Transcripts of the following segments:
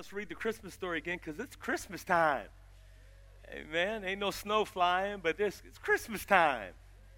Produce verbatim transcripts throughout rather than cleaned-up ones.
us read the Christmas story again because it's Christmas time. Amen. Ain't no snow flying, but it's, it's Christmas time.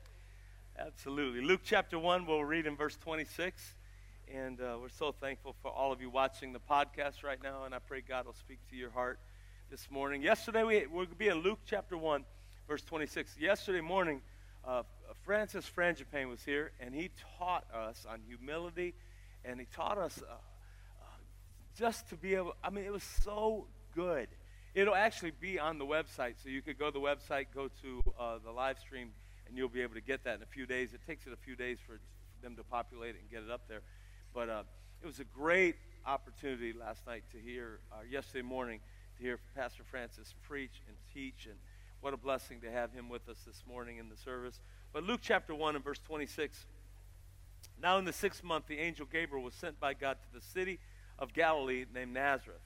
Absolutely. Luke chapter one, we'll read in verse twenty-six. And uh, we're so thankful for all of you watching the podcast right now, and I pray God will speak to your heart this morning. Yesterday, we, we'll be in Luke chapter one, verse twenty-six. Yesterday morning, uh, Francis Frangipane was here, and he taught us on humility, and he taught us uh, uh, just to be able, I mean, it was so good. It'll actually be on the website, so you could go to the website, go to uh, the live stream, and you'll be able to get that in a few days. It takes it a few days for, for them to populate it and get it up there. But uh, it was a great opportunity last night to hear, uh, yesterday morning, to hear Pastor Francis preach and teach, and what a blessing to have him with us this morning in the service. But Luke chapter one and verse twenty-six, now in the sixth month, the angel Gabriel was sent by God to the city of Galilee named Nazareth.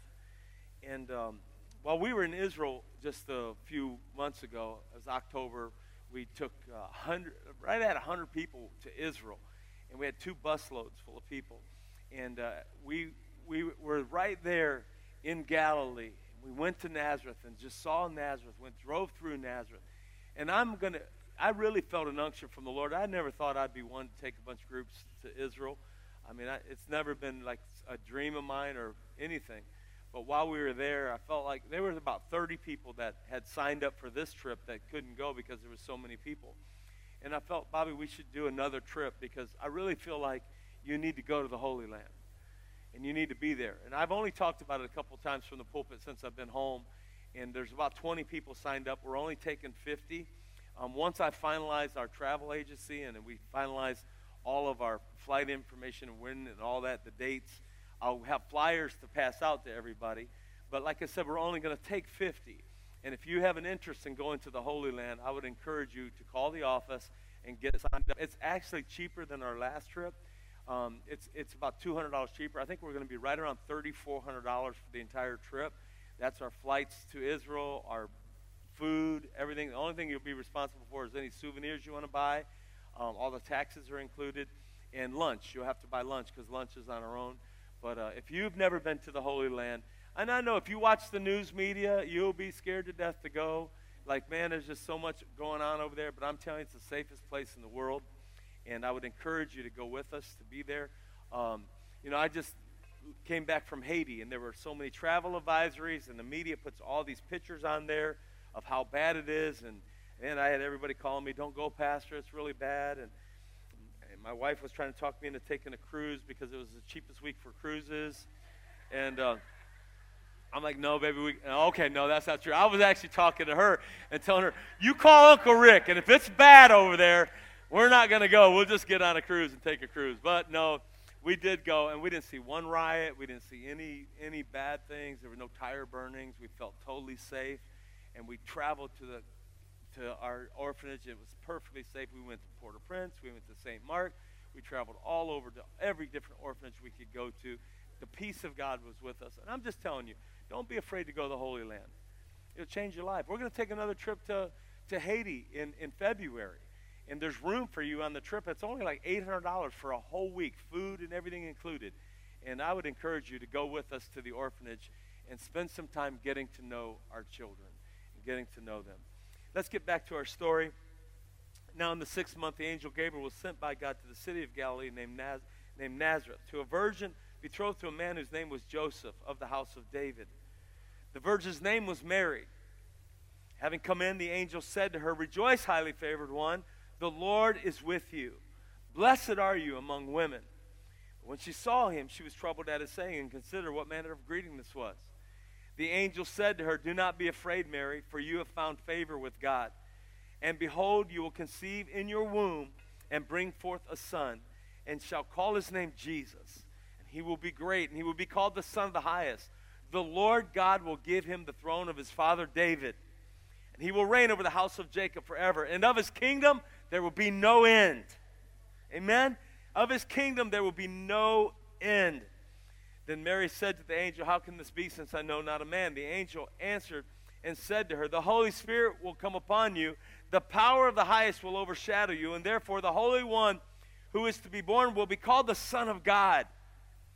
And um, while we were in Israel just a few months ago, it was October, we took uh, one hundred, right at one hundred people to Israel. And we had two bus loads full of people. And uh, we we were right there in Galilee. We went to Nazareth and just saw Nazareth, went drove through Nazareth. And I'm going to, I really felt an unction from the Lord. I never thought I'd be one to take a bunch of groups to Israel. I mean, I, it's never been like a dream of mine or anything. But while we were there, I felt like there was about thirty people that had signed up for this trip that couldn't go because there were so many people. And I felt, Bobby, we should do another trip because I really feel like you need to go to the Holy Land. And you need to be there. And I've only talked about it a couple times from the pulpit since I've been home. And there's about twenty people signed up. We're only taking fifty. Um, once I finalize our travel agency and we finalize all of our flight information and when and all that, the dates, I'll have flyers to pass out to everybody. But like I said, we're only going to take fifty. And if you have an interest in going to the Holy Land, I would encourage you to call the office and get signed up. It's actually cheaper than our last trip. Um, it's it's about two hundred dollars cheaper. I think we're going to be right around three thousand four hundred dollars for the entire trip. That's our flights to Israel, our food, everything. The only thing you'll be responsible for is any souvenirs you want to buy. Um, all the taxes are included. And lunch. You'll have to buy lunch because lunch is on our own. But uh, if you've never been to the Holy Land, and I know if you watch the news media, you'll be scared to death to go. Like, man, there's just so much going on over there. But I'm telling you, it's the safest place in the world. And I would encourage you to go with us, to be there. Um, you know, I just came back from Haiti, and there were so many travel advisories, and the media puts all these pictures on there of how bad it is. And, and I had everybody calling me, don't go, Pastor, it's really bad. And, and my wife was trying to talk me into taking a cruise because it was the cheapest week for cruises. And uh, I'm like, no, baby, we, okay, no, that's not true. I was actually talking to her and telling her, you call Uncle Rick, and if it's bad over there, we're not going to go. We'll just get on a cruise and take a cruise. But no, we did go, and we didn't see one riot. We didn't see any any bad things. There were no tire burnings. We felt totally safe, and we traveled to the to our orphanage. It was perfectly safe. We went to Port-au-Prince. We went to Saint Mark. We traveled all over to every different orphanage we could go to. The peace of God was with us. And I'm just telling you, don't be afraid to go to the Holy Land. It'll change your life. We're going to take another trip to, to Haiti in, in February. And there's room for you on the trip. It's only like eight hundred dollars for a whole week, food and everything included. And I would encourage you to go with us to the orphanage and spend some time getting to know our children and getting to know them. Let's get back to our story. Now in the sixth month, the angel Gabriel was sent by God to the city of Galilee named, Naz- named Nazareth, to a virgin betrothed to a man whose name was Joseph, of the house of David. The virgin's name was Mary. Having come in, the angel said to her, rejoice, highly favored one. The Lord is with you. Blessed are you among women. When she saw him, she was troubled at his saying, and considered what manner of greeting this was. The angel said to her, do not be afraid, Mary, for you have found favor with God. And behold, you will conceive in your womb and bring forth a son, and shall call his name Jesus. And he will be great, and he will be called the Son of the Highest. The Lord God will give him the throne of his father David. And he will reign over the house of Jacob forever. And of his kingdom there will be no end. Amen? Of his kingdom there will be no end. Then Mary said to the angel, how can this be, since I know not a man? The angel answered and said to her, the Holy Spirit will come upon you. The power of the highest will overshadow you. And therefore the Holy One who is to be born will be called the Son of God.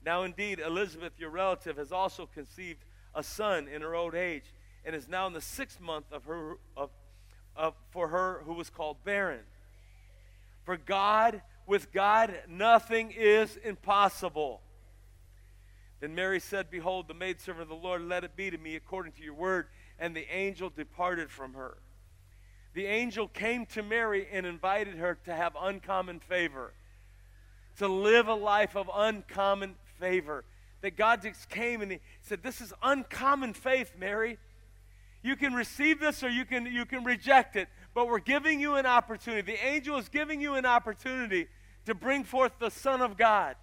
Now indeed, Elizabeth, your relative, has also conceived a son in her old age, and is now in the sixth month of her of, of for her who was called barren. For God, with God, nothing is impossible. Then Mary said, Behold, the maidservant of the Lord, let it be to me according to your word. And the angel departed from her. The angel came to Mary and invited her to have uncommon favor, to live a life of uncommon favor. That God just came and he said, this is uncommon faith, Mary. You can receive this or you can, you can reject it, but we're giving you an opportunity. The angel is giving you an opportunity to bring forth the Son of God.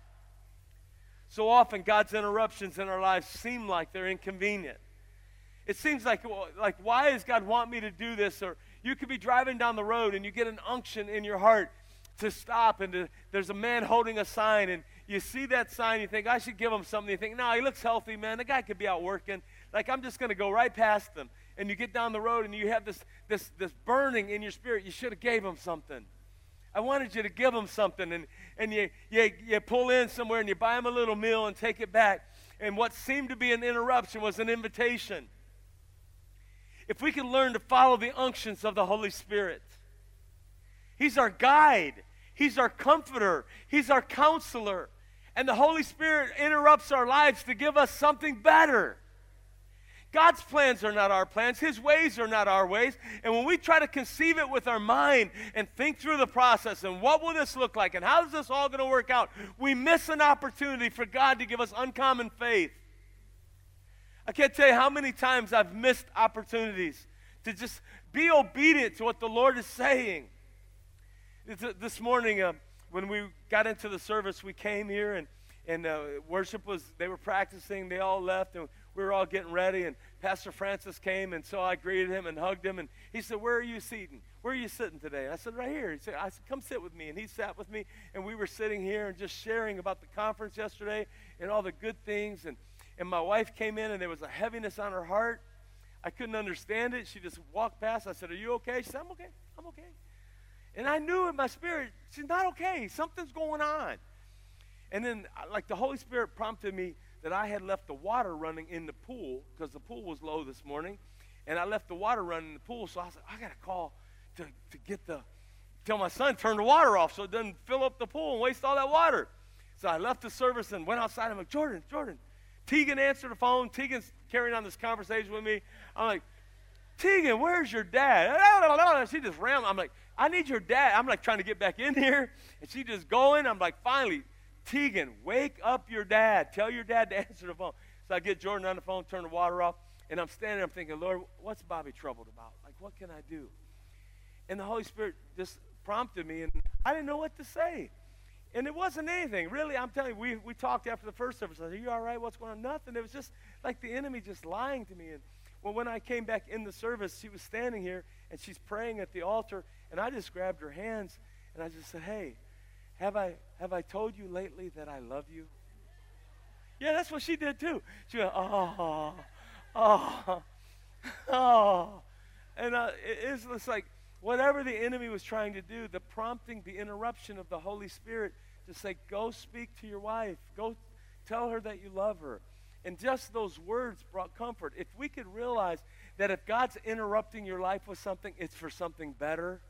So often God's interruptions in our lives seem like they're inconvenient. It seems like, like, why does God want me to do this? Or you could be driving down the road and you get an unction in your heart to stop, and to, there's a man holding a sign, and you see that sign, you think, I should give him something. You think, no, he looks healthy, man. The guy could be out working. Like, I'm just going to go right past him. And you get down the road and you have this, this, this burning in your spirit. You should have gave him something. I wanted you to give him something. And, and you, you, you pull in somewhere and you buy him a little meal and take it back. And what seemed to be an interruption was an invitation. If we can learn to follow the unctions of the Holy Spirit, He's our guide. He's our comforter. He's our counselor. And the Holy Spirit interrupts our lives to give us something better. God's plans are not our plans. His ways are not our ways. And when we try to conceive it with our mind and think through the process and what will this look like and how is this all going to work out, we miss an opportunity for God to give us uncommon faith. I can't tell you how many times I've missed opportunities to just be obedient to what the Lord is saying. This morning, uh, when we got into the service, we came here and, and uh, worship was, they were practicing, they all left, and we were all getting ready, and Pastor Francis came, and so I greeted him and hugged him, and he said, where are you sitting? Where are you sitting today? And I said, right here. He said, I said, come sit with me, and he sat with me, and we were sitting here and just sharing about the conference yesterday and all the good things, and, and my wife came in, and there was a heaviness on her heart. I couldn't understand it. She just walked past. I said, are you okay? She said, I'm okay. I'm okay. And I knew in my spirit, she's not okay. Something's going on. And then, like, the Holy Spirit prompted me that I had left the water running in the pool because the pool was low this morning. And I left the water running in the pool, so I said, I got to call to, to get the, tell my son turn the water off so it doesn't fill up the pool and waste all that water. So I left the service and went outside. I'm like, Jordan, Jordan. Tegan answered the phone. Tegan's carrying on this conversation with me. I'm like, Tegan, where's your dad? She just ran. I'm like, I need your dad. I'm like trying to get back in here. And she just going. I'm like, finally, Tegan, wake up your dad. Tell your dad to answer the phone. So I get Jordan on the phone, turn the water off. And I'm standing there, I'm thinking, Lord, what's Bobby troubled about? Like, what can I do? And the Holy Spirit just prompted me, and I didn't know what to say. And it wasn't anything. Really, I'm telling you, we, we talked after the first service. I said, are you all right? What's going on? Nothing. It was just like the enemy just lying to me. And well, when I came back in the service, she was standing here, and she's praying at the altar, and I just grabbed her hands, and I just said, hey, have I have I told you lately that I love you? Yeah, that's what she did too. She went, oh, oh, oh. And uh, it, it's, it's like whatever the enemy was trying to do, the prompting, the interruption of the Holy Spirit to say, go speak to your wife. Go tell her that you love her. And just those words brought comfort. If we could realize that if God's interrupting your life with something, it's for something better.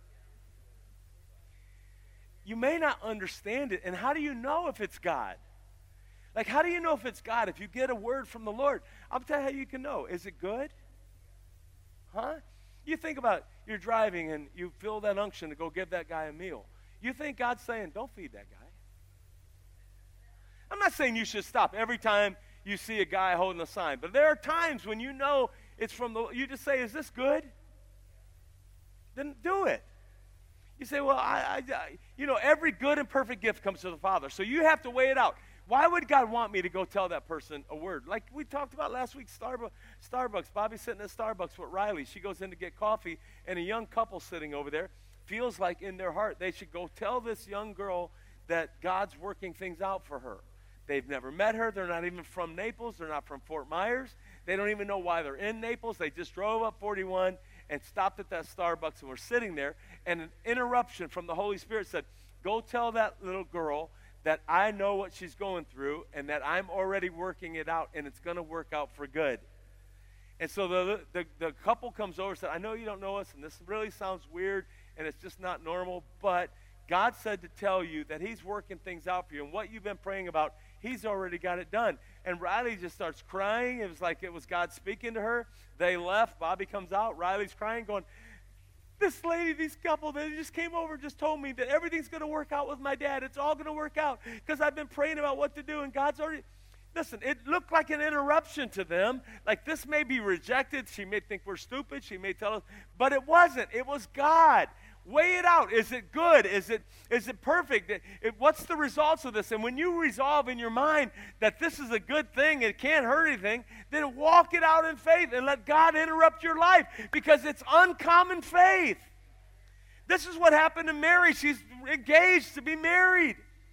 You may not understand it. And how do you know if it's God? Like, how do you know if it's God? If you get a word from the Lord, I'll tell you how you can know. Is it good? Huh? You think about it. You're driving and you feel that unction to go give that guy a meal. You think God's saying, don't feed that guy. I'm not saying you should stop every time you see a guy holding a sign. But there are times when you know it's from the, you just say, is this good? Then do it. You say, well, I, I, I, you know, every good and perfect gift comes to the Father. So you have to weigh it out. Why would God want me to go tell that person a word? Like we talked about last week, Starbucks. Starbucks. Bobby's sitting at Starbucks with Riley. She goes in to get coffee, and a young couple sitting over there feels like in their heart they should go tell this young girl that God's working things out for her. They've never met her. They're not even from Naples. They're not from Fort Myers. They don't even know why they're in Naples. They just drove up forty-one and stopped at that Starbucks and were sitting there. And an interruption from the Holy Spirit said, go tell that little girl that I know what she's going through and that I'm already working it out, and it's going to work out for good. And so the, the, the couple comes over and said, I know you don't know us, and this really sounds weird, and it's just not normal, but God said to tell you that he's working things out for you, and what you've been praying about, he's already got it done. And Riley just starts crying. It was like it was God speaking to her. They left. Bobby comes out. Riley's crying, going, this lady, these couple, they just came over and just told me that everything's going to work out with my dad. It's all going to work out because I've been praying about what to do, and God's already... Listen, it looked like an interruption to them. Like this may be rejected. She may think we're stupid. She may tell us, but it wasn't. It was God. Weigh it out. Is it good? Is it is it perfect? It, it, what's the results of this? And when you resolve in your mind that this is a good thing, it can't hurt anything, then walk it out in faith and let God interrupt your life, because it's uncommon faith. This is what happened to Mary. She's engaged to be married.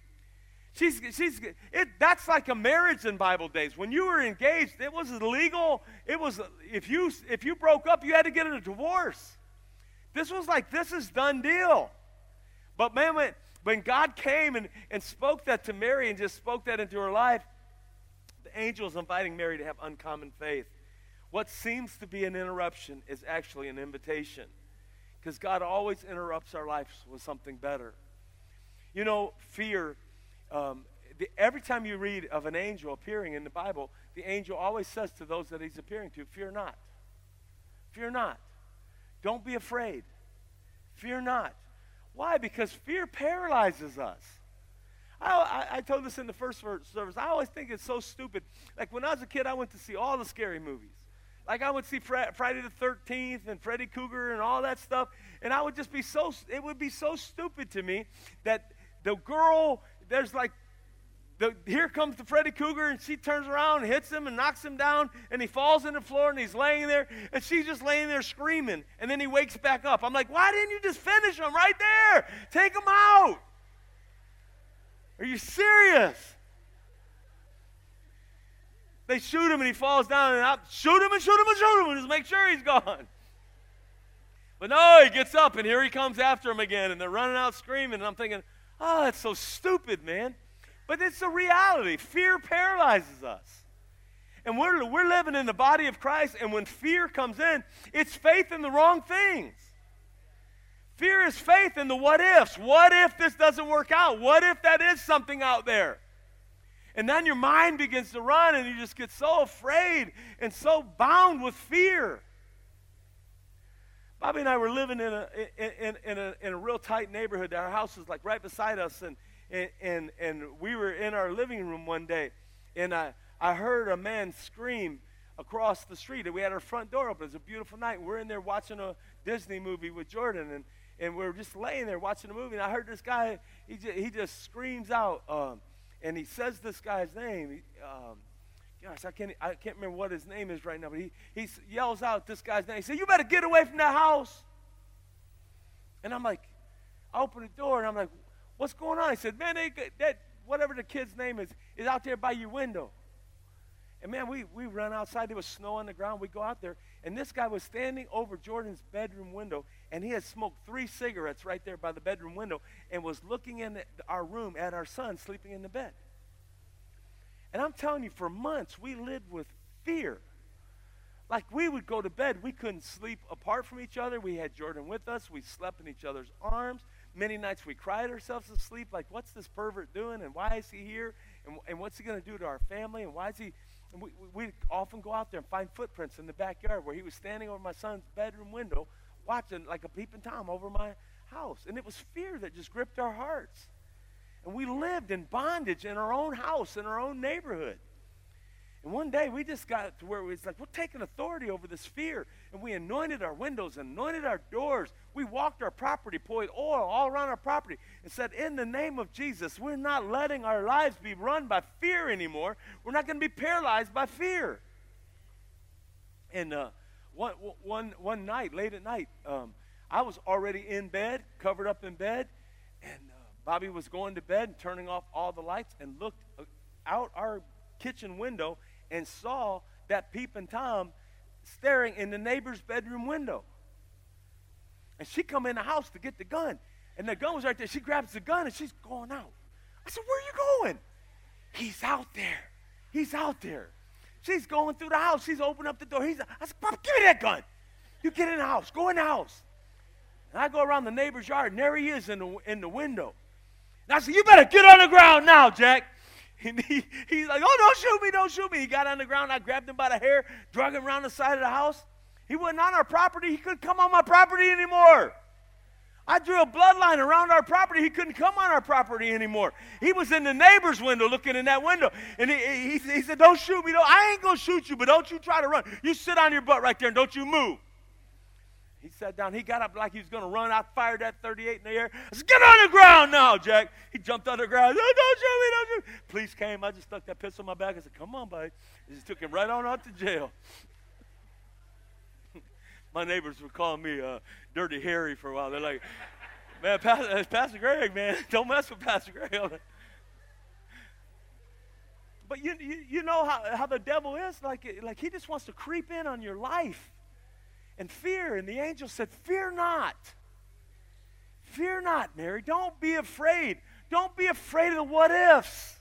She's, she's, it, that's like a marriage in Bible days. When you were engaged, it was legal. It was, if you, if you broke up, you had to get a divorce. This was like, this is done deal. But man, when, when God came and, and spoke that to Mary and just spoke that into her life, the angel is inviting Mary to have uncommon faith. What seems to be an interruption is actually an invitation, because God always interrupts our lives with something better. You know, fear... Um, the, every time you read of an angel appearing in the Bible, the angel always says to those that he's appearing to, fear not. Fear not. Don't be afraid. Fear not. Why? Because fear paralyzes us. I, I, I told this in the first service. I always think it's so stupid. Like when I was a kid, I went to see all the scary movies. Like I would see Fre- Friday the thirteenth and Freddy Krueger and all that stuff, and I would just be so, it would be so stupid to me that the girl... There's like, the, here comes the Freddy Krueger, and she turns around and hits him and knocks him down, and he falls on the floor, and he's laying there, and she's just laying there screaming, and then he wakes back up. I'm like, why didn't you just finish him right there? Take him out. Are you serious? They shoot him, and he falls down, and I shoot him and shoot him and shoot him, and just make sure he's gone. But no, he gets up, and here he comes after him again, and they're running out screaming, and I'm thinking, oh, that's so stupid, man. But it's a reality. Fear paralyzes us. And we're, we're living in the body of Christ, and when fear comes in, it's faith in the wrong things. Fear is faith in the what ifs. What if this doesn't work out? What if that is something out there? And then your mind begins to run, and you just get so afraid and so bound with fear. Bobby and I were living in a in, in, a, in a real tight neighborhood. Our house was like right beside us, and and and we were in our living room one day, and I, I heard a man scream across the street, and we had our front door open. It was a beautiful night. We're in there watching a Disney movie with Jordan, and, and we we're just laying there watching a movie, and I heard this guy, he just, he just screams out, um, and he says this guy's name. He, um, Gosh, I can't, I can't remember what his name is right now, but he, he yells out this guy's name. He said, you better get away from that house. And I'm like, I open the door, and I'm like, what's going on? He said, man, they, that whatever the kid's name is, is out there by your window. And, man, we, we run outside. There was snow on the ground. We go out there, and this guy was standing over Jordan's bedroom window, and he had smoked three cigarettes right there by the bedroom window and was looking in the, our room at our son sleeping in the bed. And I'm telling you, for months, we lived with fear. Like, we would go to bed. We couldn't sleep apart from each other. We had Jordan with us. We slept in each other's arms. Many nights we cried ourselves to sleep, like, what's this pervert doing, and why is he here, and, and what's he going to do to our family, and why is he... And we, we'd often go out there and find footprints in the backyard where he was standing over my son's bedroom window watching like a peeping Tom over my house. And it was fear that just gripped our hearts. And we lived in bondage in our own house, in our own neighborhood. And one day we just got to where it was like, we're taking authority over this fear. And we anointed our windows, anointed our doors. We walked our property, poured oil all around our property, and said, in the name of Jesus, we're not letting our lives be run by fear anymore. We're not going to be paralyzed by fear. And uh, one, one, one night, late at night, um, I was already in bed, covered up in bed, and uh, Bobby was going to bed and turning off all the lights and looked out our kitchen window and saw that peeping Tom staring in the neighbor's bedroom window. And she come in the house to get the gun. And the gun was right there. She grabs the gun and she's going out. I said, where are you going? He's out there. He's out there. She's going through the house. She's opening up the door. He's, I said, Papa, give me that gun. You get in the house. Go in the house. And I go around the neighbor's yard, and there he is in the, in the window. And I said, you better get on the ground now, Jack. And he, he's like, oh, don't shoot me, don't shoot me. He got on the ground. I grabbed him by the hair, drug him around the side of the house. He wasn't on our property. He couldn't come on my property anymore. I drew a bloodline around our property. He couldn't come on our property anymore. He was in the neighbor's window looking in that window. And he, he, he said, don't shoot me. Don't, I ain't going to shoot you, but don't you try to run. You sit on your butt right there and don't you move. He sat down. He got up like he was going to run. I fired that thirty-eight in the air. I said, get on the ground now, Jack. He jumped on the ground. Oh, don't shoot me, don't shoot me. Police came. I just stuck that pistol in my back. I said, come on, buddy. He just took him right on out to jail. My neighbors were calling me uh, Dirty Harry for a while. They're like, man, Pastor, Pastor Greg, man, don't mess with Pastor Greg. But you, you, you know how, how the devil is? Like, like he just wants to creep in on your life. And fear, and the angel said, fear not. Fear not, Mary. Don't be afraid. Don't be afraid of the what ifs.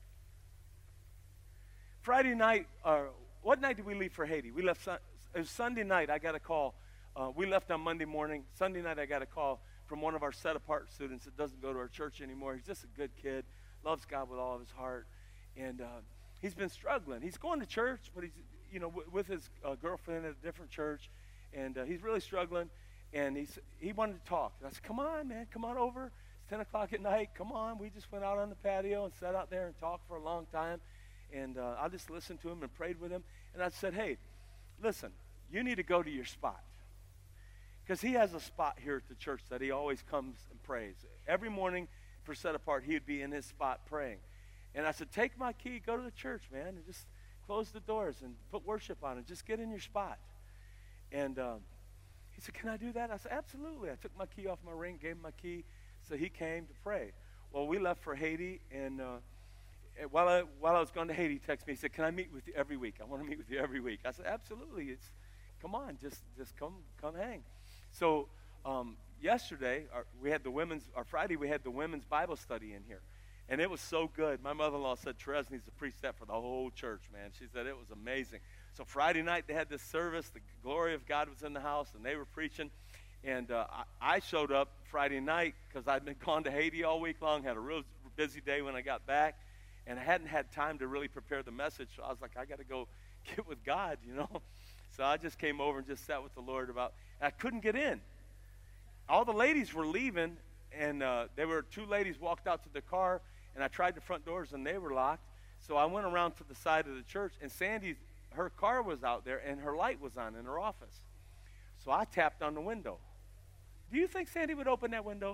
Friday night, or what night did we leave for Haiti? We left, it was Sunday night. I got a call. Uh, we left on Monday morning. Sunday night, I got a call from one of our set-apart students that doesn't go to our church anymore. He's just a good kid, loves God with all of his heart. And uh, he's been struggling. He's going to church, but he's, you know, w- with his uh, girlfriend at a different church. And uh, he's really struggling, and he's, he wanted to talk. And I said, come on, man, come on over. It's ten o'clock at night. Come on. We just went out on the patio and sat out there and talked for a long time. And uh, I just listened to him and prayed with him. And I said, hey, listen, you need to go to your spot. Because he has a spot here at the church that he always comes and prays. Every morning for Set Apart, he would be in his spot praying. And I said, take my key, go to the church, man, and just close the doors and put worship on it. Just get in your spot. And um, he said, can I do that? I said, absolutely. I took my key off my ring, gave him my key, so he came to pray. Well, we left for Haiti, and uh, while, I, while I was going to Haiti, he texted me. He said, can I meet with you every week? I want to meet with you every week. I said, absolutely. It's, come on, just just come come hang. So um, yesterday, our, we had the women's, or Friday, we had the women's Bible study in here. And it was so good. My mother-in-law said, Therese needs to preach that for the whole church, man. She said it was amazing. So Friday night they had this service. The glory of God was in the house, and they were preaching. And uh, I, I showed up Friday night because I'd been gone to Haiti all week long, had a real busy day when I got back, and I hadn't had time to really prepare the message. So I was like, I got to go get with God, you know. So I just came over and just sat with the Lord about, and I couldn't get in. All the ladies were leaving, and uh, there were two ladies walked out to the car, and I tried the front doors, and they were locked. So I went around to the side of the church, and Sandy, her car was out there, and her light was on in her office. So I tapped on the window. Do you think Sandy would open that window?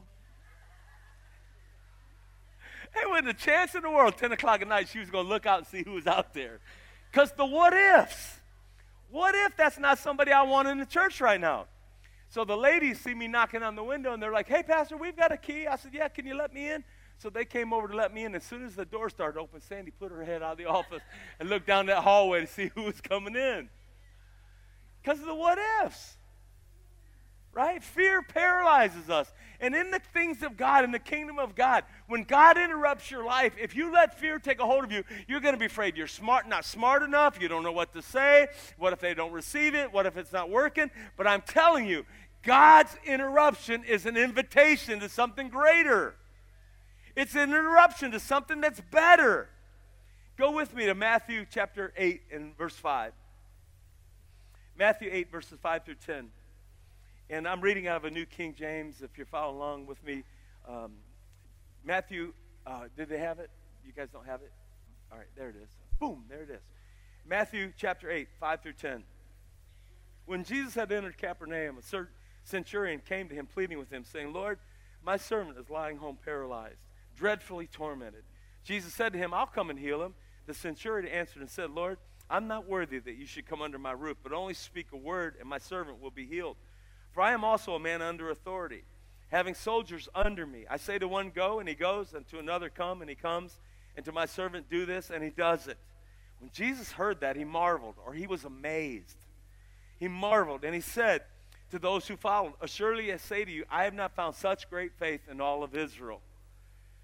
There wasn't a chance in the world, ten o'clock at night, she was going to look out and see who was out there. Because the what ifs. What if that's not somebody I want in the church right now? So the ladies see me knocking on the window, and they're like, hey, Pastor, we've got a key. I said, yeah, can you let me in? So they came over to let me in. As soon as the door started open, Sandy put her head out of the office and looked down that hallway to see who was coming in. Because of the what ifs. Right? Fear paralyzes us. And in the things of God, in the kingdom of God, when God interrupts your life, if you let fear take a hold of you, you're going to be afraid. You're smart, not smart enough. You don't know what to say. What if they don't receive it? What if it's not working? But I'm telling you, God's interruption is an invitation to something greater. It's an interruption to something that's better. Go with me to Matthew chapter eight and verse five. Matthew eight, verses five through ten. And I'm reading out of a New King James, if you're following along with me. Um, Matthew, uh, did they have it? You guys don't have it? All right, there it is. Boom, there it is. Matthew chapter eight, five through ten. When Jesus had entered Capernaum, a centurion came to him, pleading with him, saying, Lord, my servant is lying home paralyzed, dreadfully tormented. Jesus said to him, I'll come and heal him. The centurion answered and said, Lord, I'm not worthy that you should come under my roof, but only speak a word, and my servant will be healed. For I am also a man under authority, having soldiers under me. I say to one, go, and he goes, and to another, come, and he comes, and to my servant, do this, and he does it. When Jesus heard that, he marveled, or he was amazed. He marveled, and he said to those who followed, assuredly I say to you, I have not found such great faith in all of Israel.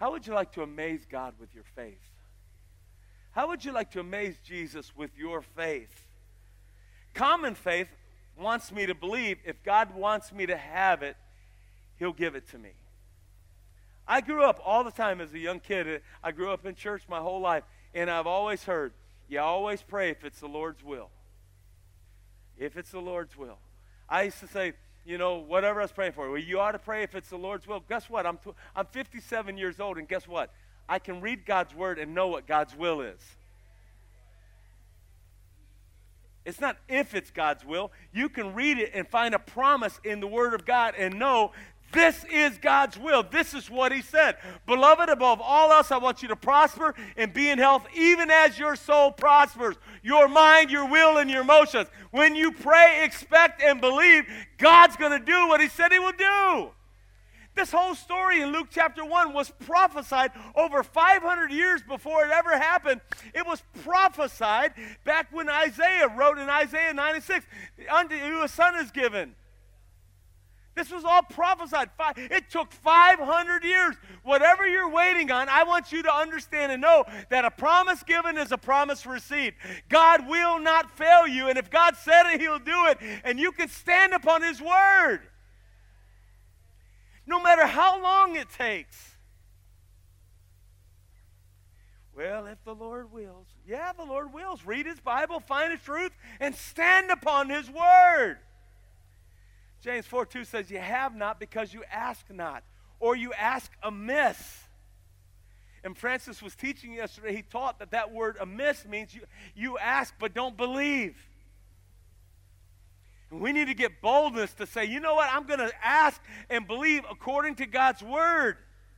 How would you like to amaze God with your faith? How would you like to amaze Jesus with your faith? Common faith wants me to believe if God wants me to have it, he'll give it to me. I grew up all the time as a young kid. I grew up in church my whole life, and I've always heard, you always pray if it's the Lord's will. If it's the Lord's will. I used to say, you know, whatever I was praying for, well, you ought to pray if it's the Lord's will. Guess what? I'm, tw- I'm fifty-seven years old, and guess what? I can read God's word and know what God's will is. It's not if it's God's will. You can read it and find a promise in the word of God and know this is God's will. This is what he said. Beloved, above all else, I want you to prosper and be in health, even as your soul prospers. Your mind, your will, and your emotions. When you pray, expect, and believe, God's going to do what he said he will do. This whole story in Luke chapter one was prophesied over five hundred years before it ever happened. It was prophesied back when Isaiah wrote in Isaiah ninety-six, unto you a son is given. This was all prophesied. It took five hundred years. Whatever you're waiting on, I want you to understand and know that a promise given is a promise received. God will not fail you, and if God said it, he'll do it, and you can stand upon his word. No matter how long it takes. Well, if the Lord wills. Yeah, the Lord wills. Read his Bible, find his truth, and stand upon his word. James four two says, you have not because you ask not, or you ask amiss. And Francis was teaching yesterday, he taught that that word amiss means you, you ask but don't believe. And we need to get boldness to say, you know what, I'm going to ask and believe according to God's word.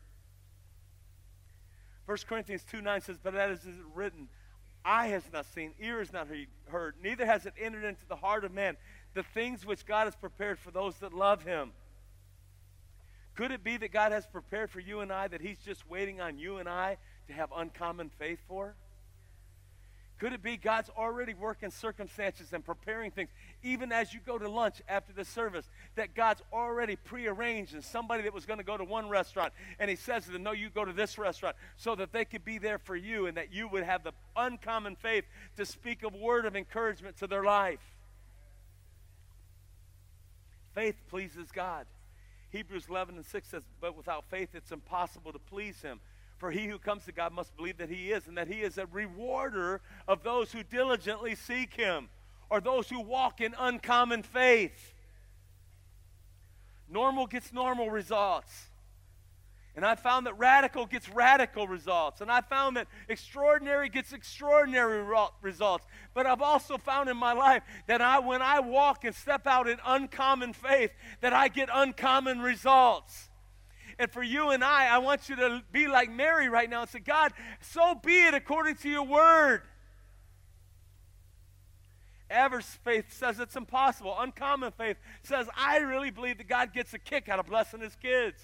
First Corinthians two nine says, but as is written, eye has not seen, ear has not heard, neither has it entered into the heart of man, the things which God has prepared for those that love him. Could it be that God has prepared for you and I that he's just waiting on you and I to have uncommon faith for? Could it be God's already working circumstances and preparing things, even as you go to lunch after the service, that God's already prearranged and somebody that was going to go to one restaurant, and he says to them, no, you go to this restaurant, so that they could be there for you and that you would have the uncommon faith to speak a word of encouragement to their life. Faith pleases God. Hebrews eleven and six says, but without faith it's impossible to please him. For he who comes to God must believe that he is, and that he is a rewarder of those who diligently seek him, or those who walk in uncommon faith. Normal gets normal results. And I found that radical gets radical results. And I found that extraordinary gets extraordinary results. But I've also found in my life that I, when I walk and step out in uncommon faith, that I get uncommon results. And for you and I, I want you to be like Mary right now and say, God, so be it according to your word. Average faith says it's impossible. Uncommon faith says, I really believe that God gets a kick out of blessing his kids.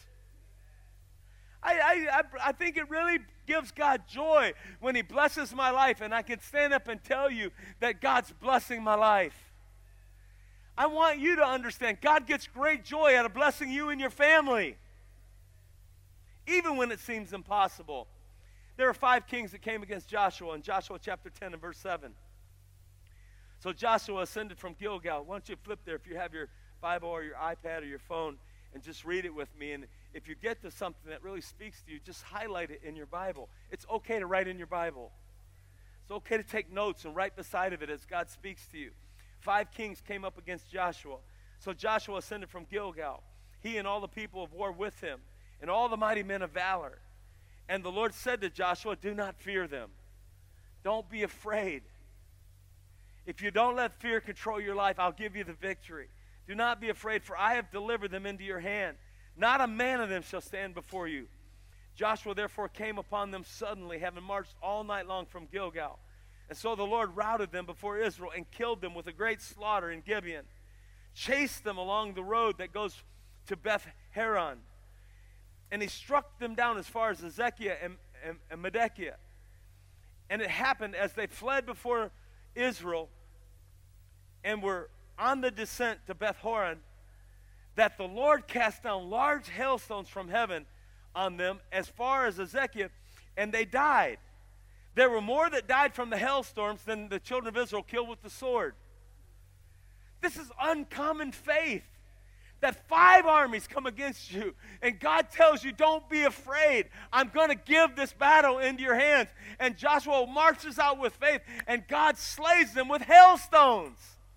I, I, I think it really gives God joy when he blesses my life, and I can stand up and tell you that God's blessing my life. I want you to understand God gets great joy out of blessing you and your family, even when it seems impossible. There are five kings that came against Joshua in Joshua chapter ten and verse seven. So Joshua ascended from Gilgal. Why don't you flip there if you have your Bible or your iPad or your phone and just read it with me. And if you get to something that really speaks to you, just highlight it in your Bible. It's okay to write in your Bible. It's okay to take notes and write beside of it as God speaks to you. Five kings came up against Joshua. So Joshua ascended from Gilgal, he and all the people of war with him, and all the mighty men of valor. And the Lord said to Joshua, do not fear them. Don't be afraid. If you don't let fear control your life, I'll give you the victory. Do not be afraid, for I have delivered them into your hand. Not a man of them shall stand before you. Joshua therefore came upon them suddenly, having marched all night long from Gilgal. And so the Lord routed them before Israel and killed them with a great slaughter in Gibeon. Chased them along the road that goes to Beth Haran. And he struck them down as far as Ezekiah and, and, and Medekiah. And it happened as they fled before Israel and were on the descent to Beth Horon, that the Lord cast down large hailstones from heaven on them as far as Ezekiel, and they died. There were more that died from the hailstorms than the children of Israel killed with the sword. This is uncommon faith. That five armies come against you, and God tells you, don't be afraid. I'm going to give this battle into your hands. And Joshua marches out with faith, and God slays them with hailstones.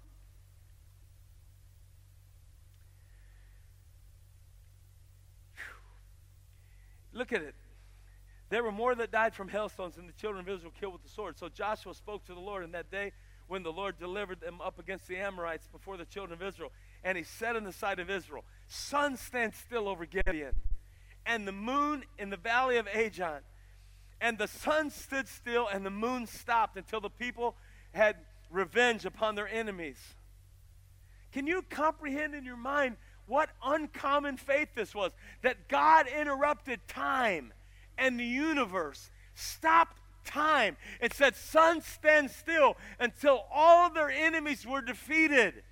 Whew. Look at it. There were more that died from hailstones than the children of Israel killed with the sword. So Joshua spoke to the Lord in that day when the Lord delivered them up against the Amorites before the children of Israel. And he said in the sight of Israel, sun stand still over Gibeon, and the moon in the valley of Ajon. And the sun stood still, and the moon stopped until the people had revenge upon their enemies. Can you comprehend in your mind what uncommon faith this was? That God interrupted time and the universe, stopped time, and said, sun, stand still until all of their enemies were defeated.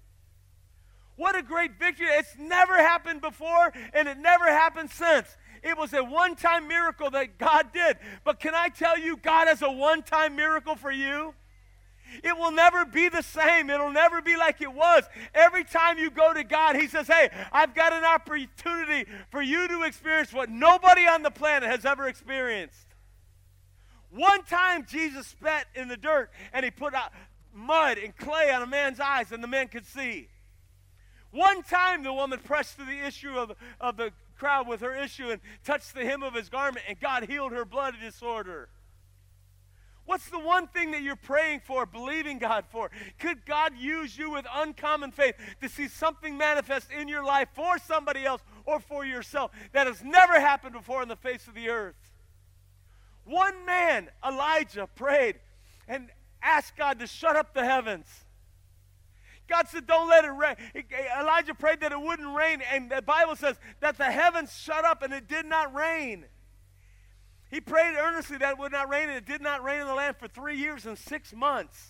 What a great victory. It's never happened before, and it never happened since. It was a one-time miracle that God did. But can I tell you, God has a one-time miracle for you? It will never be the same. It'll never be like it was. Every time you go to God, he says, hey, I've got an opportunity for you to experience what nobody on the planet has ever experienced. One time Jesus spat in the dirt, and he put out mud and clay on a man's eyes, and the man could see. One time the woman pressed to the issue of, of the crowd with her issue and touched the hem of his garment, and God healed her blood disorder. What's the one thing that you're praying for, believing God for? Could God use you with uncommon faith to see something manifest in your life for somebody else or for yourself that has never happened before on the face of the earth? One man, Elijah, prayed and asked God to shut up the heavens. God said, don't let it rain. Elijah prayed that it wouldn't rain, and the Bible says that the heavens shut up and it did not rain. He prayed earnestly that it would not rain, and it did not rain in the land for three years and six months.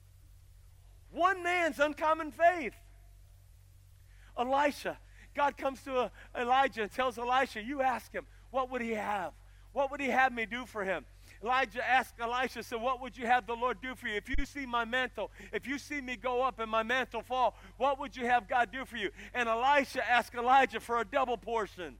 One man's uncommon faith. Elisha, God comes to uh, Elijah and tells Elisha, you ask him, what would he have? What would he have me do for him? Elijah asked Elisha, said, what would you have the Lord do for you? If you see my mantle, if you see me go up and my mantle fall, what would you have God do for you? And Elisha asked Elijah for a double portion.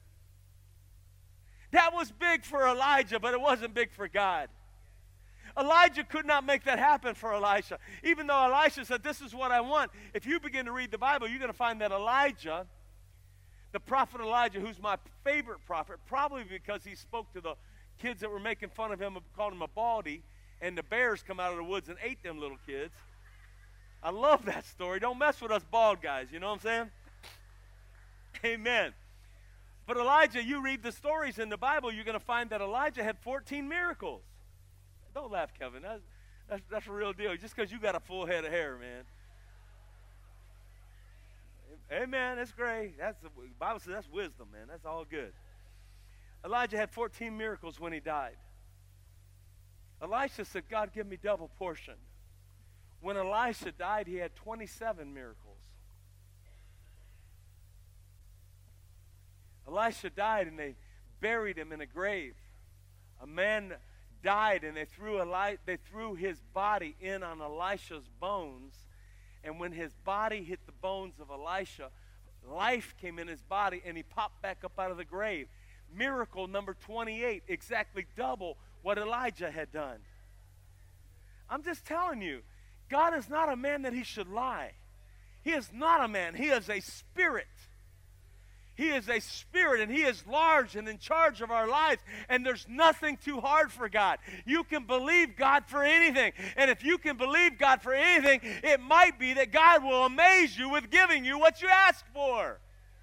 That was big for Elijah, but it wasn't big for God. Elijah could not make that happen for Elisha. Even though Elisha said, this is what I want. If you begin to read the Bible, you're going to find that Elijah, the prophet Elijah, who's my favorite prophet, probably because he spoke to the kids that were making fun of him, called him a baldy, and the bears come out of the woods and ate them little kids. I love that story. Don't mess with us bald guys, you know what I'm saying? Amen. But Elijah, you read the stories in the Bible, you're going to find that Elijah had fourteen miracles. Don't laugh, Kevin. That's, that's, that's a real deal. Just because you got a full head of hair, man. Amen. That's great. That's the Bible says that's wisdom, man. That's all good. Elijah had fourteen miracles when he died. Elisha said, God, give me double portion. When Elisha died, he had twenty-seven miracles. Elisha died, and they buried him in a grave. A man died, and they threw, Eli- they threw his body in on Elisha's bones. And when his body hit the bones of Elisha, life came in his body, and he popped back up out of the grave. Miracle number twenty-eight, exactly double what Elijah had done. I'm just telling you, God is not a man that he should lie. He is not a man. He is a spirit. He is a spirit, and he is large and in charge of our lives, and there's nothing too hard for God. You can believe God for anything, and if you can believe God for anything, it might be that God will amaze you with giving you what you ask for.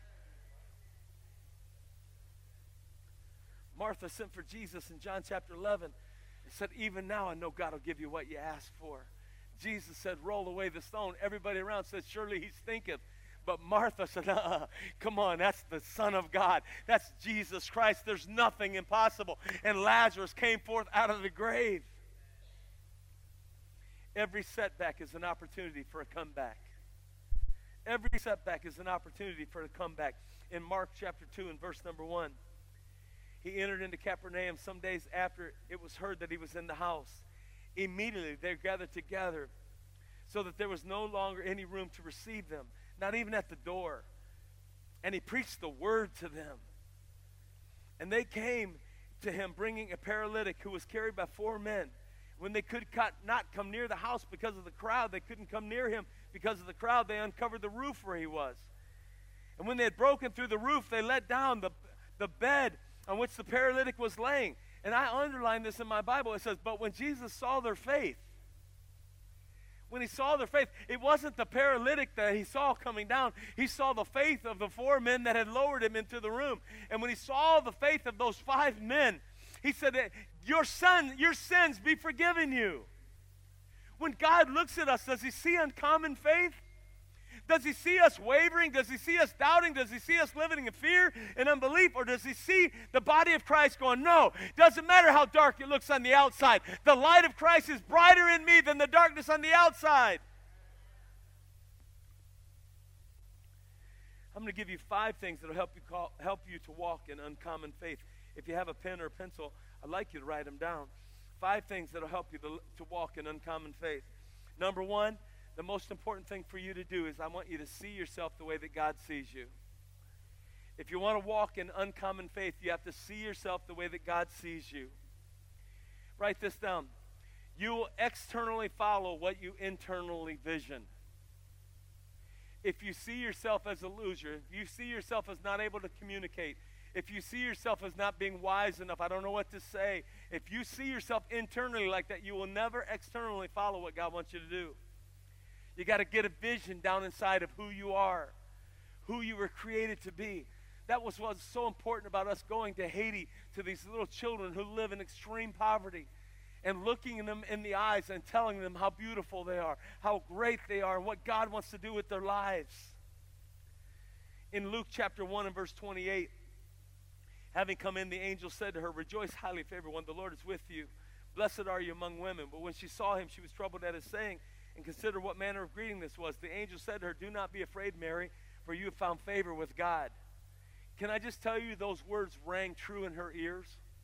Martha sent for Jesus in John chapter eleven and said, even now I know God will give you what you ask for. Jesus said, roll away the stone. Everybody around said, surely he stinketh. But Martha said, uh, come on, that's the Son of God. That's Jesus Christ. There's nothing impossible. And Lazarus came forth out of the grave. Every setback is an opportunity for a comeback. Every setback is an opportunity for a comeback. In Mark chapter two and verse number one, he entered into Capernaum. Some days after it was heard that he was in the house, immediately they gathered together so that there was no longer any room to receive them, not even at the door. And he preached the word to them. And they came to him bringing a paralytic who was carried by four men. When they could not come near the house because of the crowd, they couldn't come near him because of the crowd, they uncovered the roof where he was. And when they had broken through the roof, they let down the, the bed on which the paralytic was laying. And I underlined this in my Bible. It says, but when Jesus saw their faith, when he saw their faith, it wasn't the paralytic that he saw coming down. He saw the faith of the four men that had lowered him into the room. And when he saw the faith of those five men, he said, your son, your sins be forgiven you. When God looks at us, does he see uncommon faith? Does he see us wavering? Does he see us doubting? Does he see us living in fear and unbelief? Or does he see the body of Christ going, no, doesn't matter how dark it looks on the outside. The light of Christ is brighter in me than the darkness on the outside. I'm going to give you five things that will help you, call, help you to walk in uncommon faith. If you have a pen or a pencil, I'd like you to write them down. Five things that will help you to, to walk in uncommon faith. Number one, the most important thing for you to do is I want you to see yourself the way that God sees you. If you want to walk in uncommon faith, you have to see yourself the way that God sees you. Write this down. You will externally follow what you internally vision. If you see yourself as a loser, if you see yourself as not able to communicate, if you see yourself as not being wise enough, I don't know what to say, if you see yourself internally like that, you will never externally follow what God wants you to do. You got to get a vision down inside of who you are, who you were created to be. That was what's so important about us going to Haiti, to these little children who live in extreme poverty, and looking them in the eyes and telling them how beautiful they are, how great they are, and what God wants to do with their lives. In Luke chapter one and verse twenty-eight, having come in, the angel said to her, rejoice, highly favored one, the Lord is with you. Blessed are you among women. But when she saw him, she was troubled at his saying, and considered what manner of greeting this was. The angel said to her, do not be afraid, Mary, for you have found favor with God. Can I just tell you, those words rang true in her ears?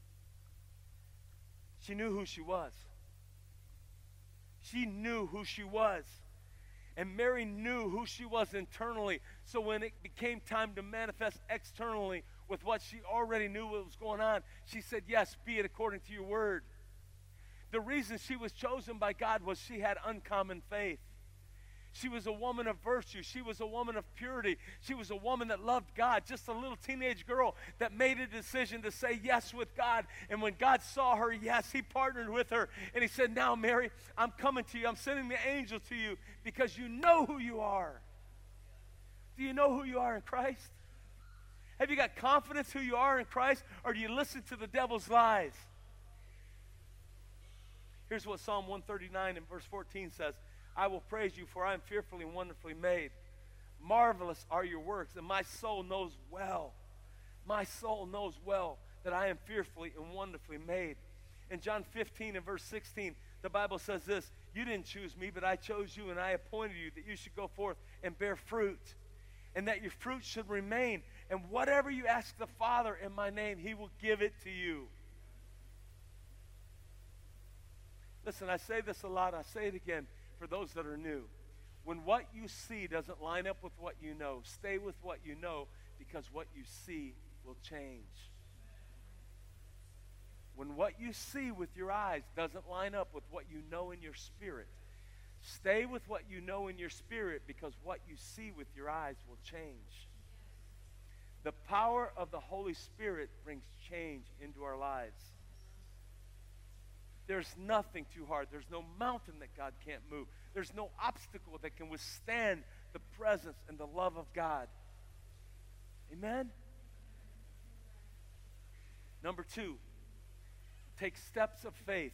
She knew who she was. She knew who she was. And Mary knew who she was internally. So when it became time to manifest externally with what she already knew what was going on, she said, yes, be it according to your word. The reason she was chosen by God was she had uncommon faith. She was a woman of virtue. She was a woman of purity. She was a woman that loved God, just a little teenage girl that made a decision to say yes with God. And when God saw her yes, he partnered with her. And he said, now, Mary, I'm coming to you. I'm sending the angel to you because you know who you are. Do you know who you are in Christ? Have you got confidence who you are in Christ, or do you listen to the devil's lies? Here's what Psalm one thirty-nine and verse fourteen says. I will praise you, for I am fearfully and wonderfully made. Marvelous are your works, and my soul knows well. My soul knows well that I am fearfully and wonderfully made. In John fifteen and verse sixteen, the Bible says this, you didn't choose me, but I chose you, and I appointed you that you should go forth and bear fruit, and that your fruit should remain. And whatever you ask the Father in my name, he will give it to you. Listen, I say this a lot. I say it again for those that are new. When what you see doesn't line up with what you know, stay with what you know, because what you see will change. When what you see with your eyes doesn't line up with what you know in your spirit, stay with what you know in your spirit, because what you see with your eyes will change. The power of the Holy Spirit brings change into our lives. There's nothing too hard. There's no mountain that God can't move. There's no obstacle that can withstand the presence and the love of God. Amen? Number two, take steps of faith.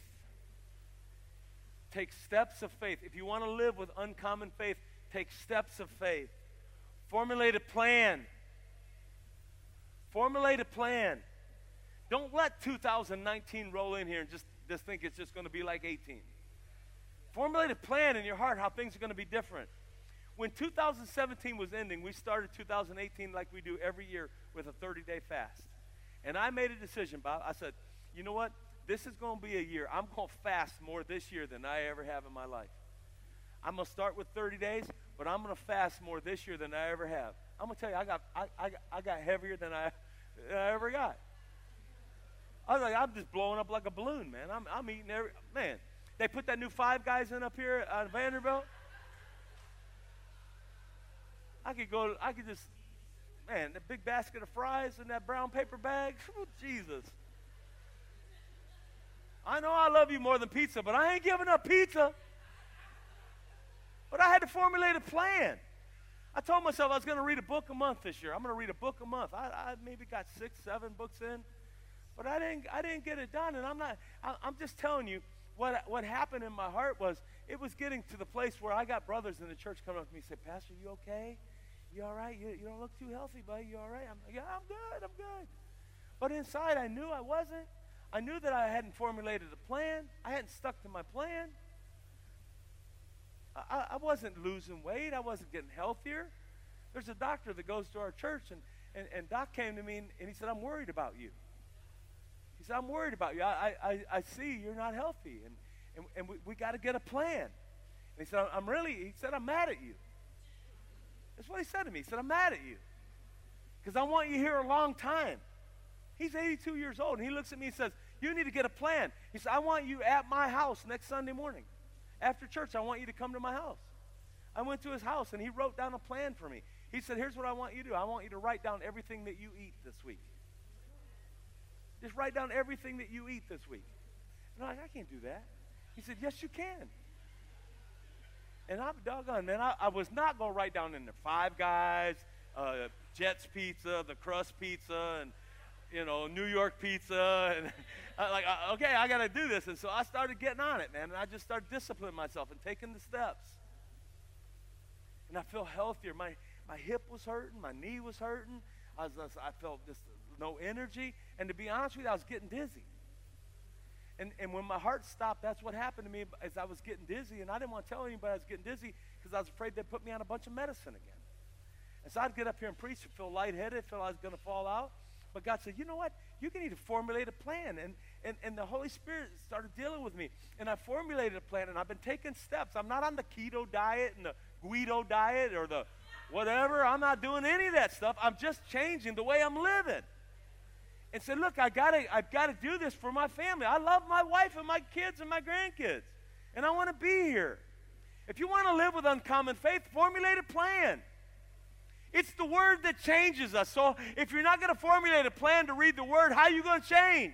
Take steps of faith. If you want to live with uncommon faith, take steps of faith. Formulate a plan. Formulate a plan. Don't let two thousand nineteen roll in here and just, just think it's just going to be like eighteen. Formulate a plan in your heart how things are going to be different. When two thousand seventeen was ending, we started two thousand eighteen like we do every year with a thirty-day fast. And I made a decision, Bob. I said, you know what? This is going to be a year. I'm going to fast more this year than I ever have in my life. I'm going to start with thirty days, but I'm going to fast more this year than I ever have. I'm going to tell you, I got, I, I, I got heavier than I, than I ever got. I was like, I'm just blowing up like a balloon, man. I'm, I'm eating every, man. They put that new Five Guys in up here at Vanderbilt. I could go, I could just, man, that big basket of fries in that brown paper bag. Oh, Jesus. I know I love you more than pizza, but I ain't giving up pizza. But I had to formulate a plan. I told myself I was going to read a book a month this year. I'm going to read a book a month. I, I maybe got six, seven books in, but I didn't. I didn't get it done. And I'm not. I, I'm just telling you what what happened in my heart was it was getting to the place where I got brothers in the church coming up to me and say, "Pastor, you okay? You all right? You, you don't look too healthy, buddy. You all right?" I'm like, "Yeah, I'm good. I'm good." But inside, I knew I wasn't. I knew that I hadn't formulated a plan. I hadn't stuck to my plan. I, I wasn't losing weight. I wasn't getting healthier. There's a doctor that goes to our church, and, and, and Doc came to me, and, and he said, I'm worried about you. He said, I'm worried about you. I, I, I see you're not healthy, and, and, and we, we got to get a plan. And he said, I'm really, he said, I'm mad at you. That's what he said to me. He said, I'm mad at you because I want you here a long time. He's eighty-two years old, and he looks at me and says, you need to get a plan. He said, I want you at my house next Sunday morning. After church, I want you to come to my house. I went to his house, and he wrote down a plan for me. He said, here's what I want you to do. I want you to write down everything that you eat this week. Just write down everything that you eat this week. And I'm like, I can't do that. He said, yes, you can. And I'm doggone, man, I, I was not going to write down in the Five Guys, uh, Jets Pizza, the Crust Pizza, and, you know, New York Pizza, and I, like, okay, I got to do this. And so I started getting on it, man, and I just started disciplining myself and taking the steps. And I feel healthier. My my hip was hurting, my knee was hurting. I was, I felt just no energy, and to be honest with you, I was getting dizzy. And and when my heart stopped, that's what happened to me. As I was getting dizzy, and I didn't want to tell anybody I was getting dizzy because I was afraid they'd put me on a bunch of medicine again. And so I'd get up here and preach and feel lightheaded, feel I was going to fall out. But God said, you know what? You can need to formulate a plan. And, and, and the Holy Spirit started dealing with me. And I formulated a plan, and I've been taking steps. I'm not on the keto diet and the Guido diet or the whatever. I'm not doing any of that stuff. I'm just changing the way I'm living. And said, look, I gotta, I've got to do this for my family. I love my wife and my kids and my grandkids. And I want to be here. If you want to live with uncommon faith, formulate a plan. It's the Word that changes us. So if you're not going to formulate a plan to read the Word, how are you going to change?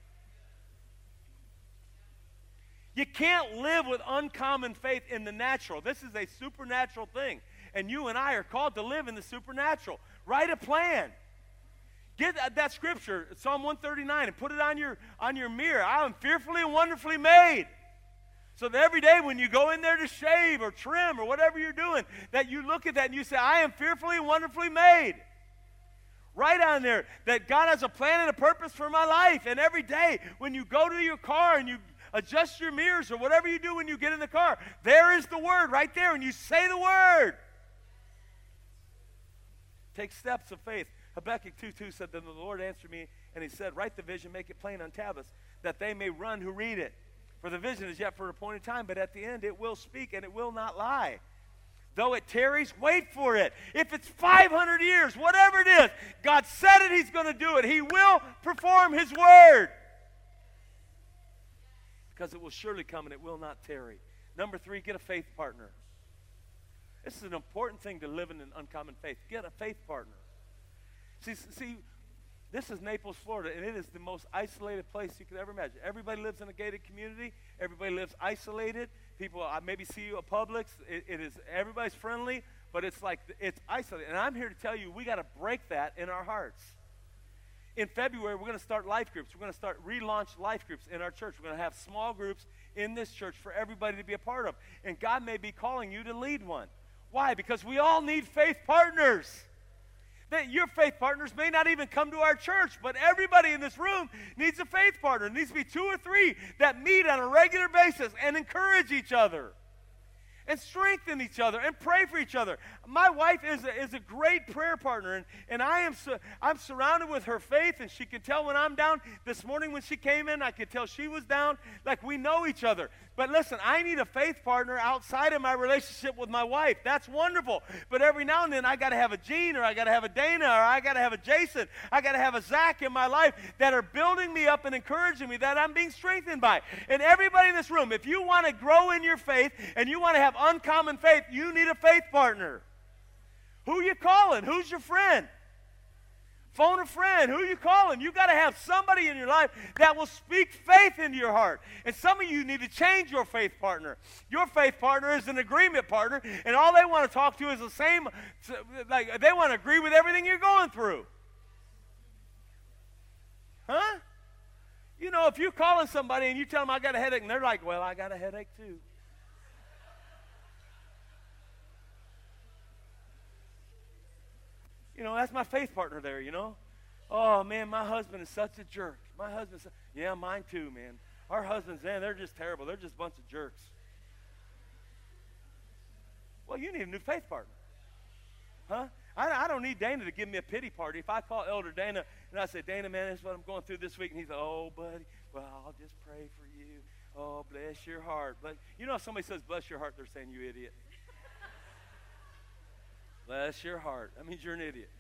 You can't live with uncommon faith in the natural. This is a supernatural thing. And you and I are called to live in the supernatural. Write a plan. Get that, that scripture, Psalm one thirty-nine, and put it on your, on your mirror. I am fearfully and wonderfully made. So that every day when you go in there to shave or trim or whatever you're doing, that you look at that and you say, I am fearfully and wonderfully made. Write on there that God has a plan and a purpose for my life. And every day when you go to your car and you adjust your mirrors or whatever you do when you get in the car, there is the Word right there, and you say the Word. Take steps of faith. Habakkuk two two said, then the Lord answered me, and he said, write the vision, make it plain on tablets, that they may run who read it. For the vision is yet for an appointed time, but at the end it will speak, and it will not lie. Though it tarries, wait for it. If it's five hundred years, whatever it is, God said it, he's going to do it. He will perform his word. Because it will surely come, and it will not tarry. Number three, get a faith partner. This is an important thing to live in an uncommon faith. Get a faith partner. See, see, this is Naples, Florida, and it is the most isolated place you could ever imagine. Everybody lives in a gated community. Everybody lives isolated. People, I maybe see you at Publix. It, it is, everybody's friendly, but it's like, it's isolated. And I'm here to tell you, we got to break that in our hearts. In February, we're going to start life groups. We're going to start relaunch life groups in our church. We're going to have small groups in this church for everybody to be a part of. And God may be calling you to lead one. Why? Because we all need faith partners. That your faith partners may not even come to our church, but everybody in this room needs a faith partner. It needs to be two or three that meet on a regular basis and encourage each other. and strengthen each other and pray for each other. My wife is a, is a great prayer partner, and, and I am su- I'm surrounded with her faith, and she can tell when I'm down. This morning when she came in, I could tell she was down. Like, we know each other. But listen, I need a faith partner outside of my relationship with my wife. That's wonderful. But every now and then, I got to have a Gene, or I got to have a Dana, or I got to have a Jason. I got to have a Zach in my life that are building me up and encouraging me, that I'm being strengthened by. And everybody in this room, if you want to grow in your faith and you want to have uncommon faith, you need a faith partner. Who you calling? Who's your friend? Phone a friend. Who you calling? You got to have somebody in your life that will speak faith into your heart. And some of you need to change your faith partner. Your faith partner is an agreement partner, and all they want to talk to is the same, like they want to agree with everything you're going through. Huh? You know, if you're calling somebody and you tell them I got a headache, and they're like, well, I got a headache too. You know, that's my faith partner there, you know. Oh, man, my husband is such a jerk. My husband's, yeah, mine too, man. Our husbands, man, they're just terrible. They're just a bunch of jerks. Well, you need a new faith partner. Huh? I, I don't need Dana to give me a pity party. If I call Elder Dana and I say, Dana, man, this is what I'm going through this week, and he's like, oh, buddy, well, I'll just pray for you. Oh, bless your heart. But you know, if somebody says, bless your heart, they're saying, you idiot. Bless your heart. That means you're an idiot.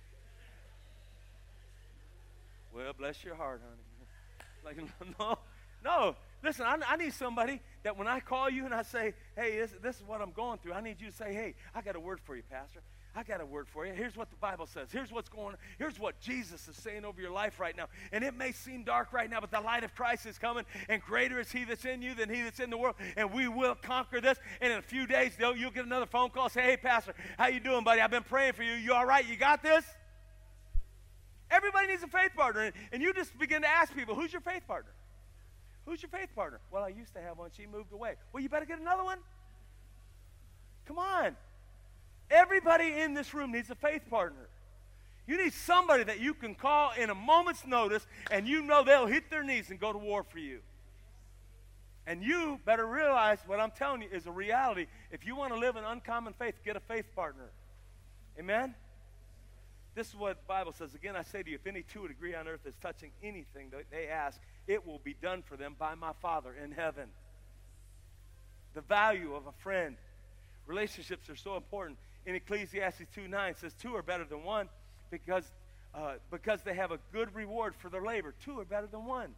Well, bless your heart, honey. Like, no, no. Listen, I, I need somebody that when I call you and I say, hey, this, this is what I'm going through, I need you to say, hey, I got a word for you, Pastor. I got a word for you. Here's what the Bible says. Here's what's going on. Here's what Jesus is saying over your life right now. And it may seem dark right now, but the light of Christ is coming, and greater is he that's in you than he that's in the world, and we will conquer this. And in a few days, you'll get another phone call, say, hey, Pastor, how you doing, buddy? I've been praying for you. You all right? You got this? Everybody needs a faith partner, and, and you just begin to ask people, who's your faith partner? Who's your faith partner? Well, I used to have one. She moved away. Well, you better get another one. Come on. Everybody in this room needs a faith partner. You need somebody that you can call in a moment's notice, and you know they'll hit their knees and go to war for you. And you better realize what I'm telling you is a reality. If you want to live in uncommon faith, get a faith partner. Amen? This is what the Bible says. Again, I say to you, if any two would agree on earth as touching anything that they ask, it will be done for them by my Father in heaven. The value of a friend. Relationships are so important. In Ecclesiastes two nine, it says two are better than one because, uh, because they have a good reward for their labor. Two are better than one.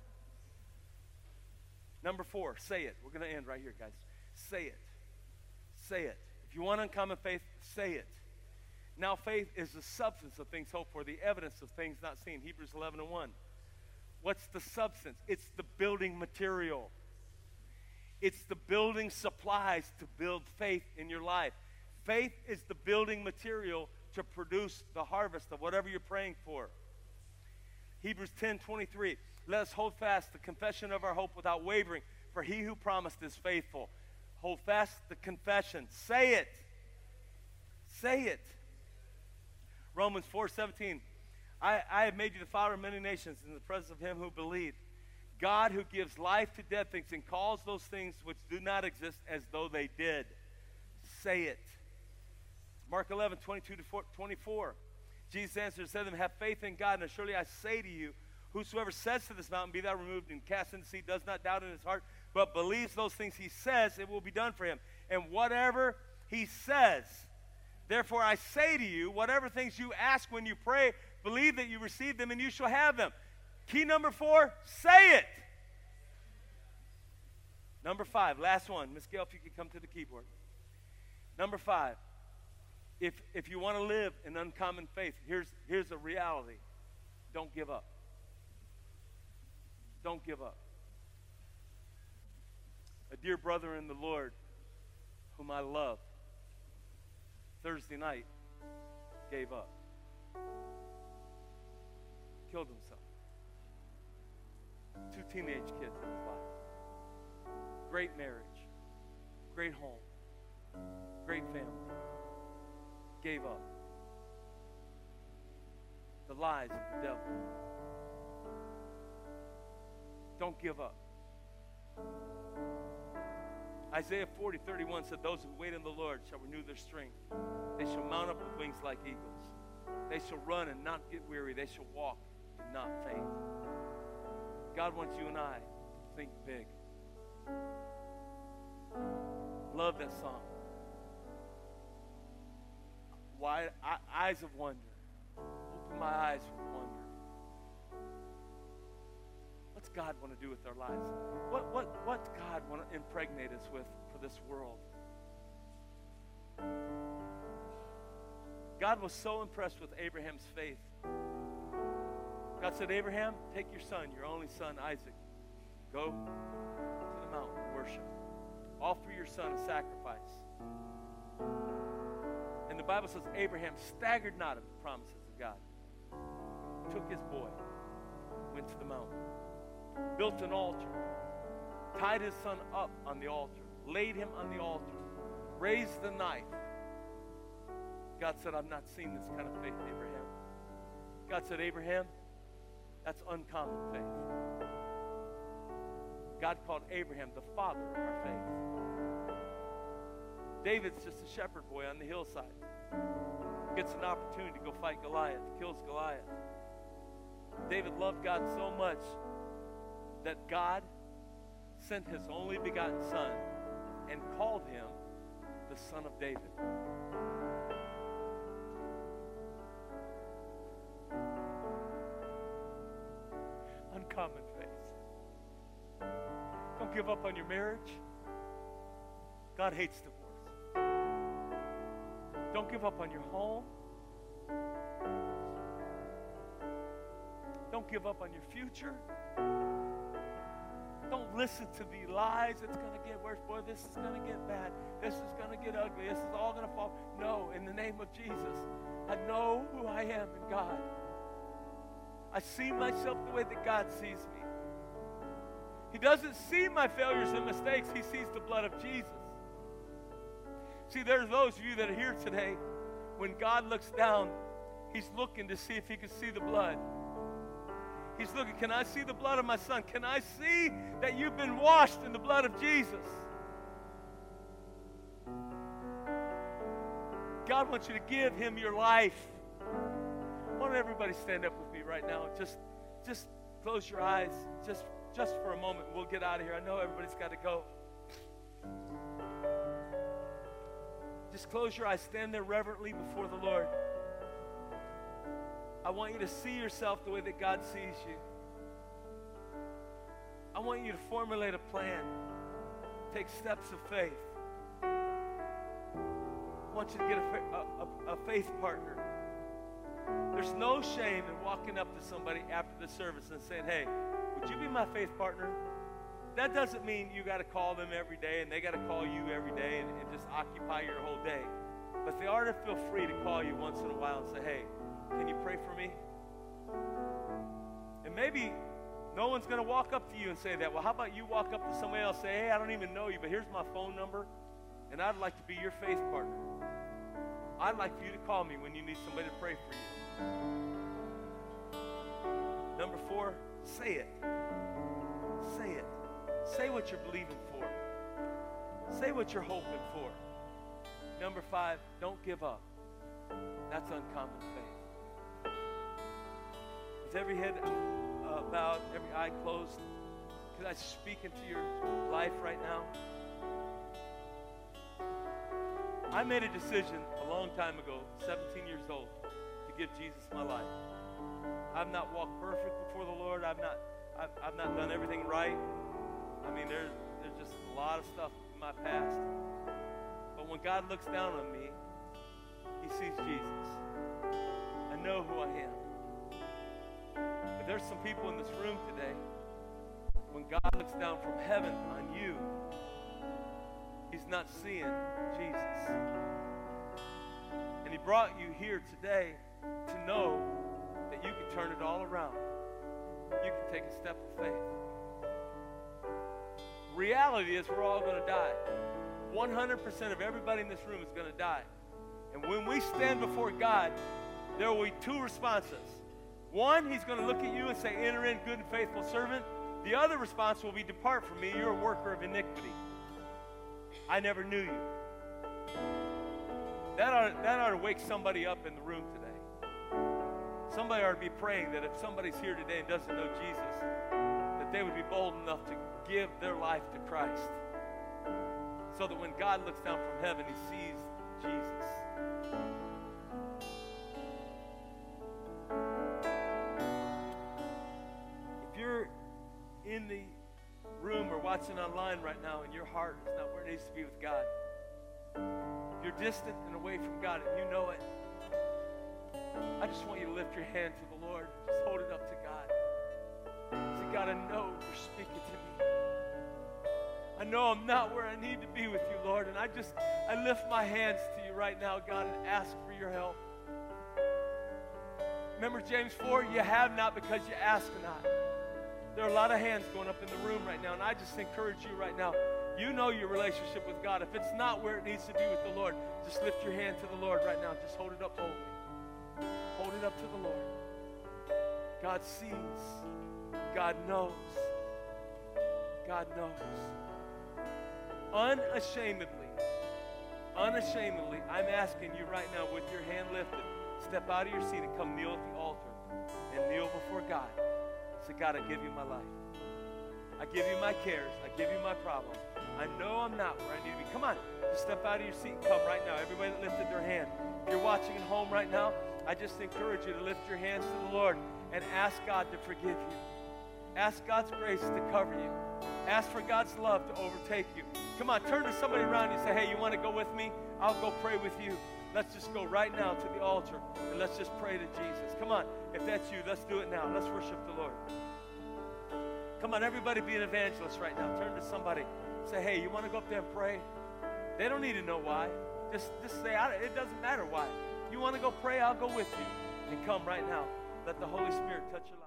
Number four, say it. We're going to end right here, guys. Say it. Say it. If you want uncommon faith, say it. Now faith is the substance of things hoped for, the evidence of things not seen. Hebrews eleven and one. What's the substance? It's the building material. It's the building supplies to build faith in your life. Faith is the building material to produce the harvest of whatever you're praying for. Hebrews ten twenty-three. Let us hold fast the confession of our hope without wavering, for he who promised is faithful. Hold fast the confession. Say it. Say it. Romans four seventeen. I, I have made you the father of many nations in the presence of him who believed. God who gives life to dead things and calls those things which do not exist as though they did. Say it. Mark eleven, twenty-two to twenty-four. Jesus answered and said to them, have faith in God, and surely I say to you, whosoever says to this mountain, be thou removed and cast into the sea, does not doubt in his heart, but believes those things he says, it will be done for him. And whatever he says, therefore I say to you, whatever things you ask when you pray, believe that you receive them and you shall have them. Key number four, say it. Number five, last one. Miss Gail, if you could come to the keyboard. Number five, if, if you want to live in uncommon faith, here's, here's a reality. Don't give up. Don't give up. A dear brother in the Lord, whom I love, Thursday night, gave up. Killed himself. Two teenage kids in his life. Great marriage. Great home. Great family. Gave up. The lies of the devil. Don't give up. Isaiah forty, thirty-one said, those who wait on the Lord shall renew their strength. They shall mount up with wings like eagles. They shall run and not get weary. They shall walk and not faint. God wants you and I to think big. Love that song. Wide eyes of wonder. Open my eyes with wonder. What's God want to do with our lives? What, what, what's God want to impregnate us with for this world? God was so impressed with Abraham's faith. God said, Abraham, take your son, your only son, Isaac. Go to the mountain, worship. Offer your son a sacrifice. And the Bible says Abraham staggered not at the promises of God. Took his boy, went to the mountain, built an altar, tied his son up on the altar, laid him on the altar, raised the knife. God said, I've not seen this kind of faith, Abraham. God said, Abraham, that's uncommon faith. God called Abraham the father of our faith. David's just a shepherd boy on the hillside. Gets an opportunity to go fight Goliath, kills Goliath. David loved God so much that God sent his only begotten son and called him the Son of David. Uncommon faith. Don't give up on your marriage. God hates divorce. Don't give up on your home. Don't give up on your future. Don't listen to the lies. It's going to get worse. Boy, this is going to get bad. This is going to get ugly. This is all going to fall. No, in the name of Jesus, I know who I am in God. I see myself the way that God sees me. He doesn't see my failures and mistakes. He sees the blood of Jesus. See, there's those of you that are here today, when God looks down, he's looking to see if he can see the blood. He's looking, can I see the blood of my son? Can I see that you've been washed in the blood of Jesus? God wants you to give him your life. Why don't everybody stand up with me right now? Just, just close your eyes, just, just for a moment. We'll get out of here. I know everybody's got to go. Just close your eyes. Stand there reverently before the Lord. I want you to see yourself the way that God sees you. I want you to formulate a plan. Take steps of faith. I want you to get a, a, a faith partner. There's no shame in walking up to somebody after the service and saying, hey, would you be my faith partner? That doesn't mean you got to call them every day and they got to call you every day and, and just occupy your whole day. But they are to feel free to call you once in a while and say, hey, can you pray for me? And maybe no one's going to walk up to you and say that. Well, how about you walk up to somebody else and say, hey, I don't even know you, but here's my phone number, and I'd like to be your faith partner. I'd like for you to call me when you need somebody to pray for you. Number four, say it. Say it. Say what you're believing for. Say what you're hoping for. Number five, don't give up. That's uncommon faith. With every head uh, bowed, every eye closed, could I speak into your life right now? I made a decision a long time ago, seventeen years old, to give Jesus my life. I've not walked perfect before the Lord. I've not, I've, I've not done everything right. I mean, there's, there's just a lot of stuff in my past. But when God looks down on me, he sees Jesus. I know who I am. But there's some people in this room today, when God looks down from heaven on you, he's not seeing Jesus. And he brought you here today to know that you can turn it all around. You can take a step of faith. Reality is we're all going to die. one hundred percent of everybody in this room is going to die. And when we stand before God, there will be two responses. One, he's going to look at you and say, enter in, good and faithful servant. The other response will be, depart from me, you're a worker of iniquity. I never knew you. That ought, that ought to wake somebody up in the room today. Somebody ought to be praying that if somebody's here today and doesn't know Jesus, that they would be bold enough to give their life to Christ, so that when God looks down from heaven, he sees Jesus. If you're in the room or watching online right now and your heart is not where it needs to be with God, if you're distant and away from God and you know it, I just want you to lift your hand to the Lord. Just hold it up to God. Say, God, I know you're speaking to me. I know I'm not where I need to be with you, Lord, and I just, I lift my hands to you right now, God, and ask for your help. Remember James four, you have not because you ask not. There are a lot of hands going up in the room right now, and I just encourage you right now. You know your relationship with God. If it's not where it needs to be with the Lord, just lift your hand to the Lord right now. Just hold it up boldly. Hold it up to the Lord. God sees. God knows. God knows. Unashamedly, unashamedly, I'm asking you right now with your hand lifted, step out of your seat and come kneel at the altar and kneel before God. Say, God, I give you my life. I give you my cares. I give you my problems. I know I'm not where I need to be. Come on, just step out of your seat and come right now. Everybody that lifted their hand. If you're watching at home right now, I just encourage you to lift your hands to the Lord and ask God to forgive you. Ask God's grace to cover you. Ask for God's love to overtake you. Come on, turn to somebody around you and say, hey, you want to go with me? I'll go pray with you. Let's just go right now to the altar and let's just pray to Jesus. Come on, if that's you, let's do it now. Let's worship the Lord. Come on, everybody be an evangelist right now. Turn to somebody. Say, hey, you want to go up there and pray? They don't need to know why. Just, just say, it doesn't matter why. You want to go pray? I'll go with you. And come right now. Let the Holy Spirit touch your life.